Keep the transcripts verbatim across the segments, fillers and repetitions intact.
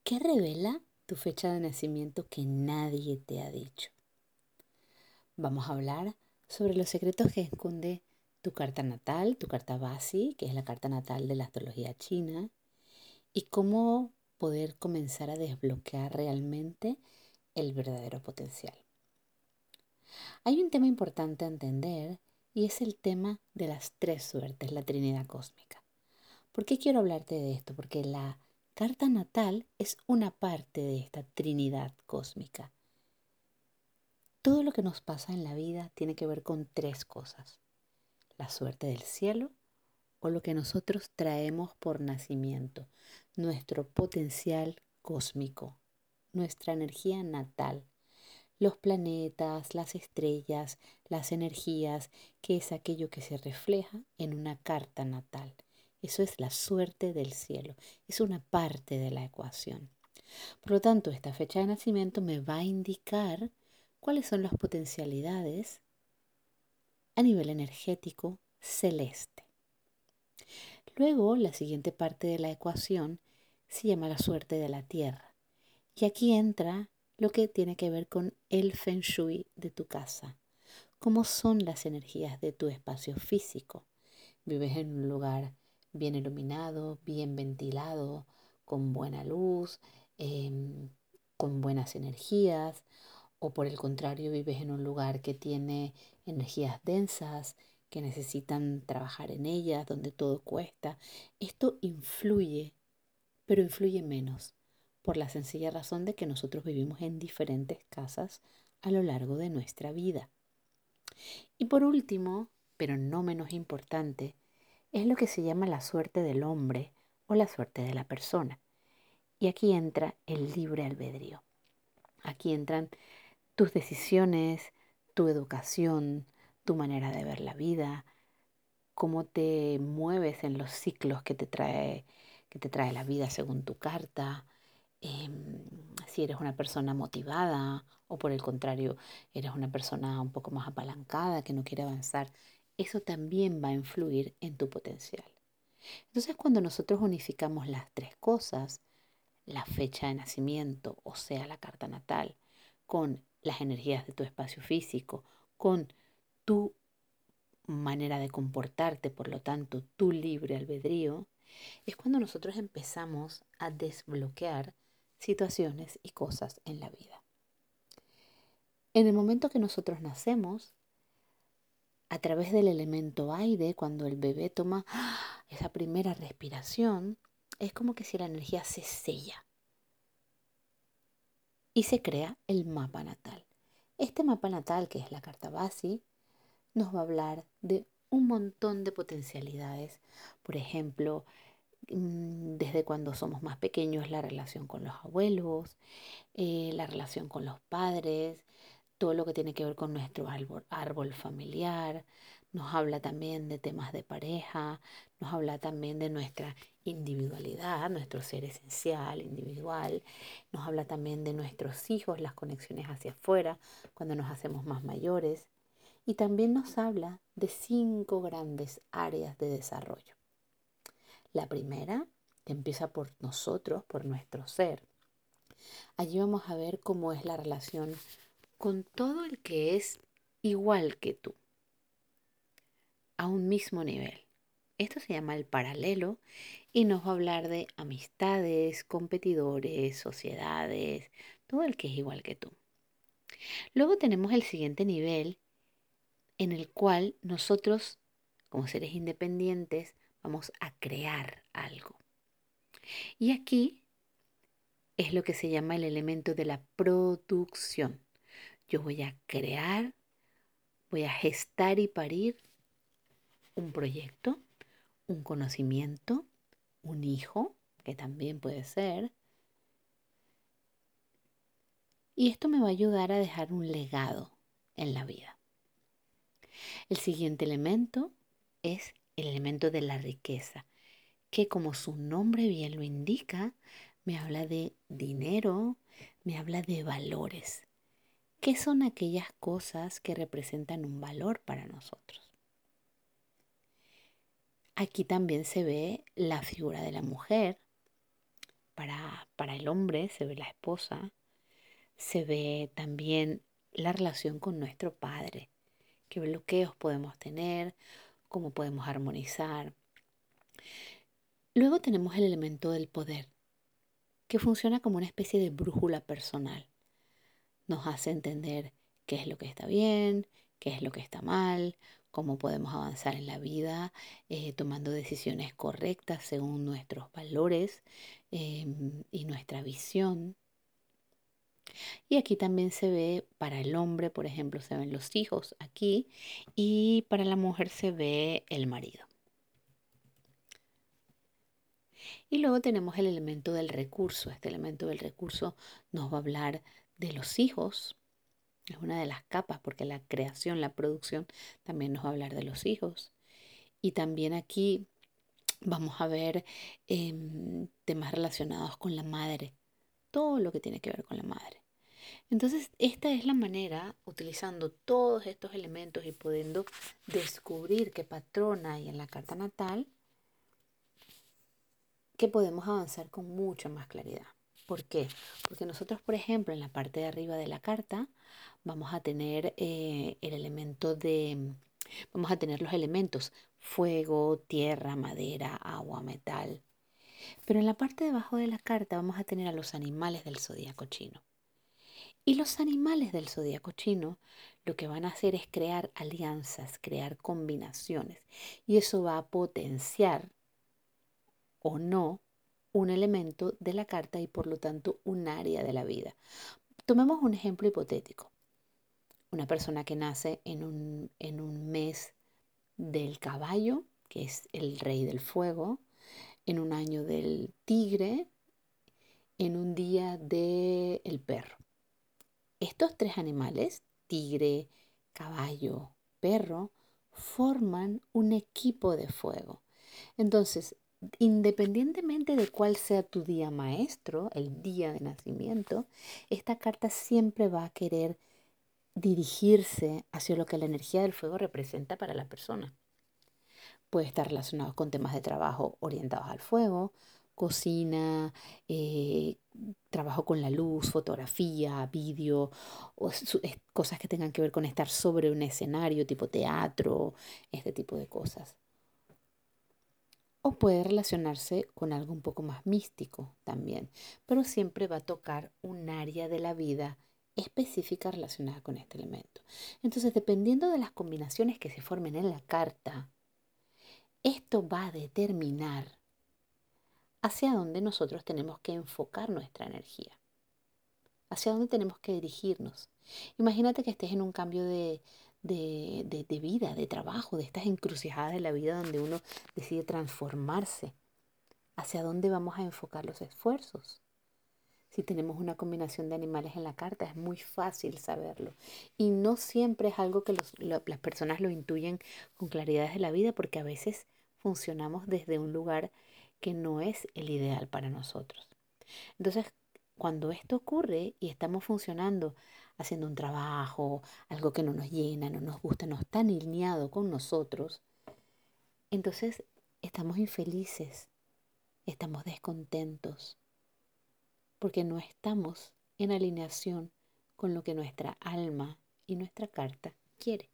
¿Qué revela tu fecha de nacimiento que nadie te ha dicho? Vamos a hablar sobre los secretos que esconde tu carta natal, tu carta Basi, que es la carta natal de la astrología china, y cómo poder comenzar a desbloquear realmente el verdadero potencial. Hay un tema importante a entender y es el tema de las tres suertes, la Trinidad cósmica. ¿Por qué quiero hablarte de esto? Porque la carta natal es una parte de esta Trinidad cósmica. Todo lo que nos pasa en la vida tiene que ver con tres cosas: la suerte del cielo o lo que nosotros traemos por nacimiento, nuestro potencial cósmico, nuestra energía natal, los planetas, las estrellas, las energías, que es aquello que se refleja en una carta natal. Eso es la suerte del cielo, es una parte de la ecuación. Por lo tanto, esta fecha de nacimiento me va a indicar cuáles son las potencialidades a nivel energético celeste. Luego, la siguiente parte de la ecuación se llama la suerte de la Tierra. Y aquí entra lo que tiene que ver con el Feng Shui de tu casa. ¿Cómo son las energías de tu espacio físico? ¿Vives en un lugar bien iluminado, bien ventilado, con buena luz, eh, con buenas energías? ¿O por el contrario vives en un lugar que tiene energías densas, que necesitan trabajar en ellas, donde todo cuesta? Esto influye, pero influye menos, por la sencilla razón de que nosotros vivimos en diferentes casas a lo largo de nuestra vida. Y por último, pero no menos importante, es lo que se llama la suerte del hombre o la suerte de la persona. Y aquí entra el libre albedrío. Aquí entran tus decisiones, tu educación, tu manera de ver la vida, cómo te mueves en los ciclos que te trae, que te trae la vida según tu carta, eh, si eres una persona motivada o por el contrario eres una persona un poco más apalancada que no quiere avanzar. Eso también va a influir en tu potencial. Entonces, cuando nosotros unificamos las tres cosas, la fecha de nacimiento, o sea, la carta natal, con las energías de tu espacio físico, con tu manera de comportarte, por lo tanto, tu libre albedrío, es cuando nosotros empezamos a desbloquear situaciones y cosas en la vida. En el momento que nosotros nacemos, a través del elemento aire, cuando el bebé toma esa primera respiración, es como que si la energía se sella y se crea el mapa natal. Este mapa natal, que es la carta Basi, nos va a hablar de un montón de potencialidades. Por ejemplo, desde cuando somos más pequeños, la relación con los abuelos, eh, la relación con los padres, todo lo que tiene que ver con nuestro árbol, árbol familiar. Nos habla también de temas de pareja, nos habla también de nuestra individualidad, nuestro ser esencial, individual. Nos habla también de nuestros hijos, las conexiones hacia afuera, cuando nos hacemos más mayores. Y también nos habla de cinco grandes áreas de desarrollo. La primera, que empieza por nosotros, por nuestro ser. Allí vamos a ver cómo es la relación con todo el que es igual que tú, a un mismo nivel. Esto se llama el paralelo y nos va a hablar de amistades, competidores, sociedades, todo el que es igual que tú. Luego tenemos el siguiente nivel en el cual nosotros, como seres independientes, vamos a crear algo. Y aquí es lo que se llama el elemento de la producción. Yo voy a crear, voy a gestar y parir un proyecto, un conocimiento, un hijo, que también puede ser. Y esto me va a ayudar a dejar un legado en la vida. El siguiente elemento es el elemento de la riqueza, que como su nombre bien lo indica, me habla de dinero, me habla de valores. ¿Qué son aquellas cosas que representan un valor para nosotros? Aquí también se ve la figura de la mujer, para, para el hombre se ve la esposa, se ve también la relación con nuestro padre, qué bloqueos podemos tener, cómo podemos armonizar. Luego tenemos el elemento del poder, que funciona como una especie de brújula personal. Nos hace entender qué es lo que está bien, qué es lo que está mal, cómo podemos avanzar en la vida eh, tomando decisiones correctas según nuestros valores eh, y nuestra visión. Y aquí también se ve para el hombre, por ejemplo, se ven los hijos aquí y para la mujer se ve el marido. Y luego tenemos el elemento del recurso. Este elemento del recurso nos va a hablar de los hijos. Es una de las capas porque la creación, la producción también nos va a hablar de los hijos. Y también aquí vamos a ver eh, temas relacionados con la madre. Todo lo que tiene que ver con la madre. Entonces, esta es la manera, utilizando todos estos elementos y pudiendo descubrir qué patrón hay en la carta natal, que podemos avanzar con mucha más claridad. ¿Por qué? Porque nosotros, por ejemplo, en la parte de arriba de la carta vamos a tener eh, el elemento de, vamos a tener los elementos fuego, tierra, madera, agua, metal. Pero en la parte de abajo de la carta vamos a tener a los animales del zodíaco chino. Y los animales del zodíaco chino lo que van a hacer es crear alianzas, crear combinaciones. Y eso va a potenciar o no un elemento de la carta y por lo tanto un área de la vida. Tomemos un ejemplo hipotético. Una persona que nace en un, en un mes del caballo, que es el rey del fuego, en un año del tigre, en un día del perro. Estos tres animales, tigre, caballo, perro, forman un equipo de fuego. Entonces, independientemente de cuál sea tu día maestro, el día de nacimiento, esta carta siempre va a querer dirigirse hacia lo que la energía del fuego representa para la persona. Puede estar relacionado con temas de trabajo orientados al fuego, cocina, eh, trabajo con la luz, fotografía, vídeo, o su, es, cosas que tengan que ver con estar sobre un escenario tipo teatro, este tipo de cosas. O puede relacionarse con algo un poco más místico también, pero siempre va a tocar un área de la vida específica relacionada con este elemento. Entonces, dependiendo de las combinaciones que se formen en la carta, esto va a determinar hacia dónde nosotros tenemos que enfocar nuestra energía, hacia dónde tenemos que dirigirnos. Imagínate que estés en un cambio de, de, de, de vida, de trabajo, de estas encrucijadas de la vida donde uno decide transformarse. ¿Hacia dónde vamos a enfocar los esfuerzos? Si tenemos una combinación de animales en la carta, es muy fácil saberlo. Y no siempre es algo que los, lo, las personas lo intuyen con claridad de la vida, porque a veces funcionamos desde un lugar que no es el ideal para nosotros. Entonces, cuando esto ocurre y estamos funcionando, haciendo un trabajo, algo que no nos llena, no nos gusta, no está alineado con nosotros, entonces estamos infelices, estamos descontentos, porque no estamos en alineación con lo que nuestra alma y nuestra carta quiere.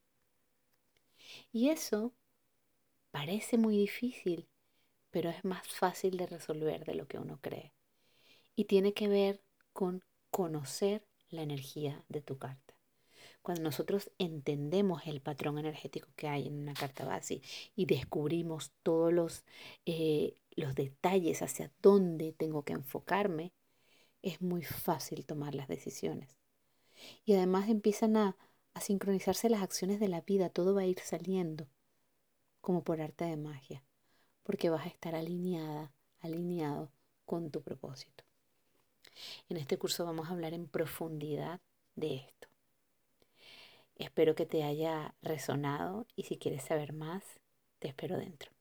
Y eso parece muy difícil, pero es más fácil de resolver de lo que uno cree. Y tiene que ver con conocer la energía de tu carta. Cuando nosotros entendemos el patrón energético que hay en una carta base y descubrimos todos los, eh, los detalles hacia dónde tengo que enfocarme, es muy fácil tomar las decisiones. Y además empiezan a, a sincronizarse las acciones de la vida, todo va a ir saliendo como por arte de magia, porque vas a estar alineada, alineado con tu propósito. En este curso vamos a hablar en profundidad de esto. Espero que te haya resonado y si quieres saber más, te espero dentro.